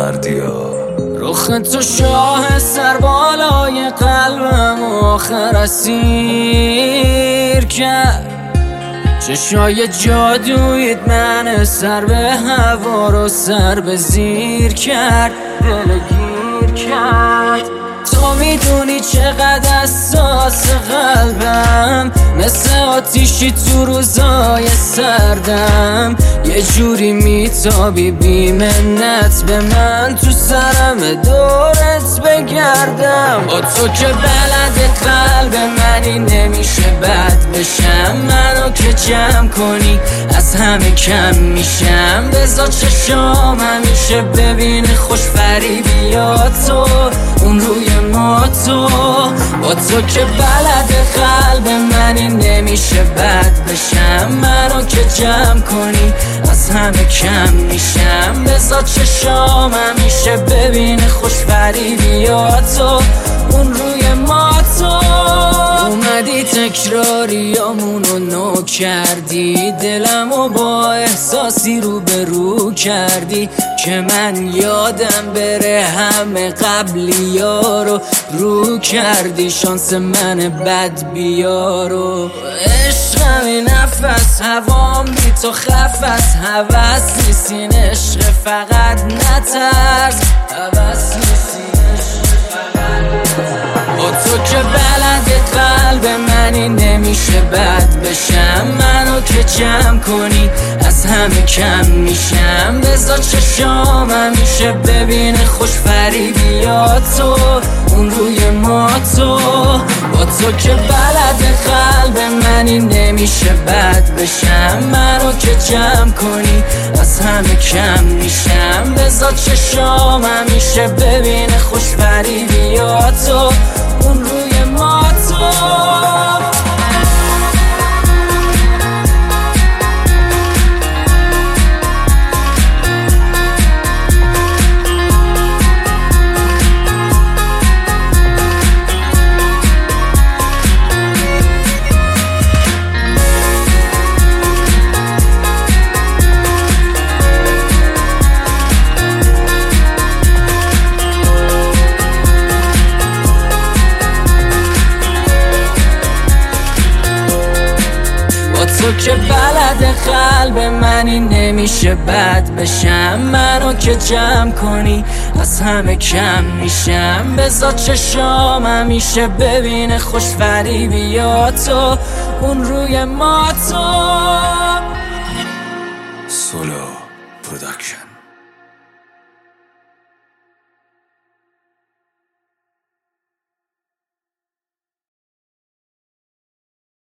بردیا رخ تو شاه سربالای قلبم آخر اسیر کرد. چشای جادویت من سر به هوا رو سر به زیر کرد، دلگیر کرد. تو میدونی چقدر حساس قلبم، مثل آتیشی تو روزای سردم. یه جوری میتابی بی منت به من، تو سرم دورت بگردم. با تو که بلد قلب منی نمیشه بد بشم. منو که جمع کنی از همه کم میشم. بذار چشام همیشه ببینه خوش فریبی یا تو اون روی ما تو. با تو که بلد قلب منی نمیشه بد بشم. منو که جمع کنی از همه کم میشم. بذار چشام همیشه ببینه خوش فریبی یا تو اون روی ما تو. اومدی تکراریامونو نو کردی، دلمو با احساسی رو به رو کردی که من یادم بره همه قبلی ها رو کردی. شانس من بد بیارو عشقمی نفس هوام بی تو خفت. هوس نیستین عشق فقط نترس، هوس نیستین عشق فقط نترس. با تو که بلد قلب منی نمیشه بد بشم. منو که جمع کنی از همه کم میشم. بذار چشام همیشه ببینه خوش فریبی یا تو اون روی ما تو. با تو که بلد قلب منی نمیشه بد بشم. منو که جمع کنی از همه کم میشم. بذار چشام همیشه ببینه خوش فریبی یا تو اون روی ما تو. تو که بلد قلب منی نمیشه بد بشم. منو که جمع کنی از همه کم میشم. بذار چشام همیشه ببینه خوش فریبی یا تو اون روی ما تو. سولو پروداکشن.